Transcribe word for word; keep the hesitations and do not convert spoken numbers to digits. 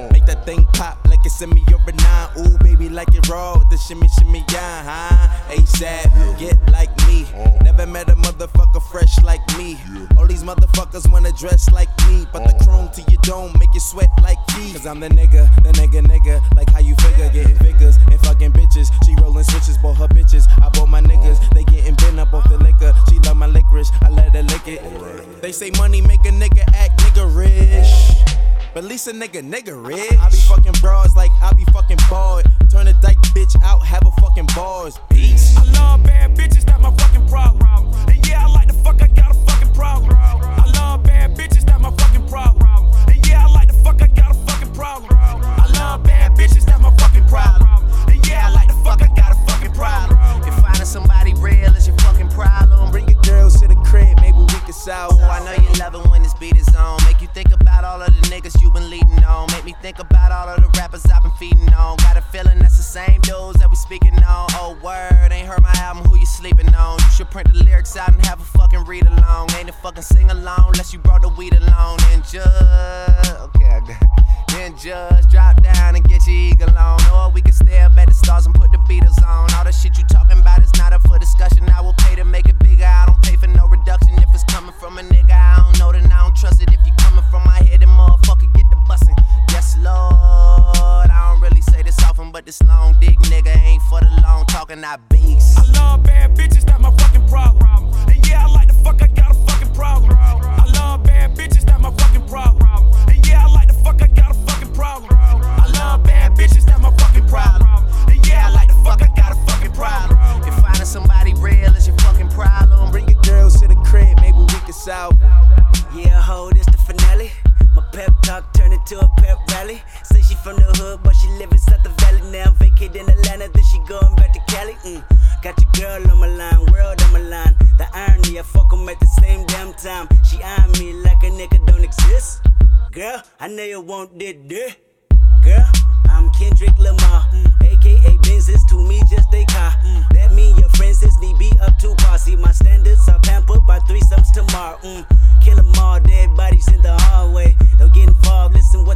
Make that thing pop like it's in me or a nine. Ooh, baby, like it raw with the shimmy, shimmy, yeah, huh? ASAP, get like me. Never met a motherfucker fresh like me. All these motherfuckers wanna dress like me, but the chrome to your dome make you sweat like me. Cause I'm the nigga, the nigga, nigga. Like how you figure, getting figures and fucking bitches. She rolling switches, bought her bitches. I bought my niggas, they getting bent up off the liquor. She love my licorice, I let her lick it. They say money make a nigga act nigga rich, but at least a nigga nigga rich. I be fucking bras like I be fucking bored. Turn a dyke bitch out, have a fucking bars. Peace. I love bad bitches, that's my fucking problem. And yeah, I like the fuck, I got a fucking problem. I love bad bitches, that's my fucking problem. And yeah, I like the fuck, I got a fucking problem. I love bad bitches, that's my fucking problem. And yeah, I like the fuck, I got a fucking problem. If finding somebody real is your fucking problem, Bring your girls to the crib, maybe we can solve. oh, I know you love it when this beat is on. Make you think about all of the niggas you been leading on. Make me think about all of the rappers I've been feeding on. Got a feeling that's the same dudes that we speaking on. Oh, word, ain't heard my album, who you sleeping on? You should print the lyrics out and have a fucking read along. Ain't a fucking sing along unless you brought the weed along. And just, okay, I got it. Then just drop down and get your eagle on. Or we can stay up at the stars and put the Beatles on. All the shit you talking about is not up for discussion. I will pay to make it bigger, I don't pay for no reduction. If it's coming from a nigga I don't know, then I don't trust it. If you coming from my head, then motherfucker get the bussin'. Yes, Lord, I don't really say this often, but this long dick nigga ain't for the long talking, I beast. I love bad bitches, that's my fucking problem. And yeah, I like the fuck, I got a fucking problem. I love bad bitches, that's my fucking problem. And yeah, I like the fuck, I got a fucking problem. I love bad bitches, that's my fucking problem. And yeah, I like the fuck, I got a fucking problem. If finding somebody real is your fucking problem, Bring your girls to the crib, maybe we can solve. Yeah, ho, this the finale. My pep talk turned into a pep rally. Say she from the hood, but she live inside the valley. Now vacate in Atlanta, then she going back to Cali. Mm. Got your girl on my line, world on my line. The irony, I fuck 'em at the same damn time. She eyeing me like a nigga don't exist. Girl, I know you want this dick. Girl, I'm Kendrick Lamar, mm. A K A Benzes, to me just a car. Mm. That mean your friends is me be up to posse. My standards are pampered by threesomes tomorrow. Mm. Kill 'em all, dead bodies in the hallway. Don't get involved, listen what